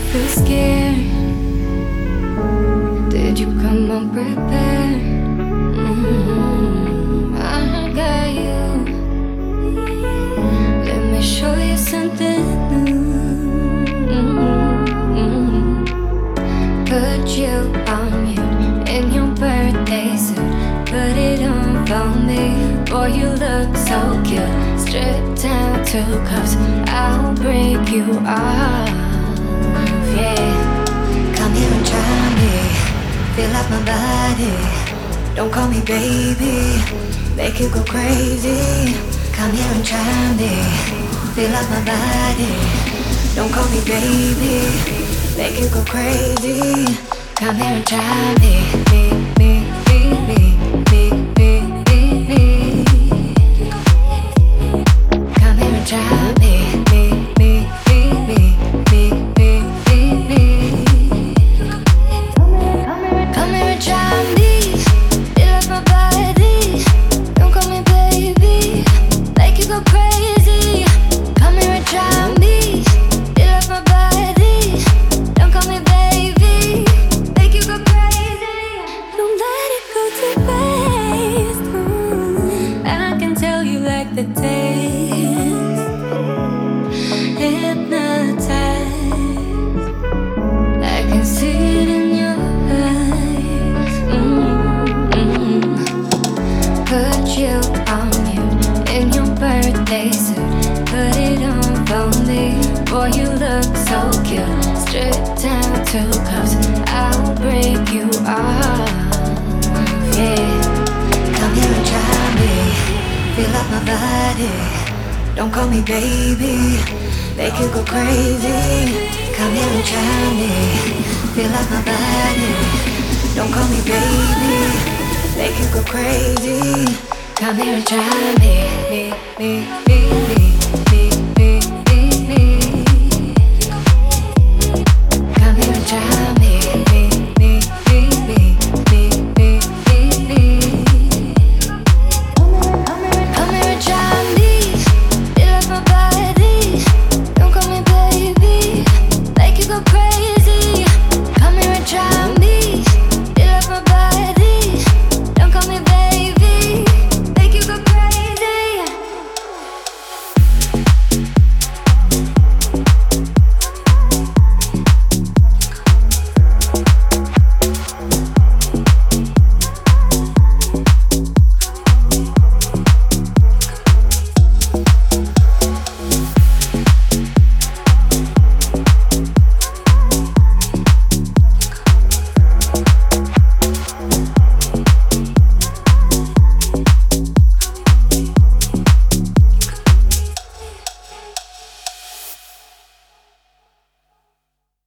feel scared? Did you come unprepared? I got you. Let me show you something new. Put you on mute in your birthday suit. Put it on for me. Boy, you look so cute. Stripped down to cuffs, I'll break you off. Yeah, come here and try me. Feel like my body. Don't call me baby. Make you go crazy. Come here and try me. Feel like my body. Don't call me baby. Make you go crazy. Come here and try me. Come here and try me. Come here and try me. Feel like my body. Don't call me baby. Make you go crazy. Come here and try me. Feel like my body. Don't call me baby. Make you go crazy. Don't let it go to waste. I can tell you like the taste. Hypnotized. I can see it in your eyes. Put you on mute in your birthday suit. Put it on for me. Boy, you look so cute. Stripped down to cuffs, I'll break you off. Yeah, come here and try me. Feel like my body. Don't call me baby. Make you go crazy. Come here and try me. Feel like my body. Don't call me baby. Make you go crazy. Come here and try me.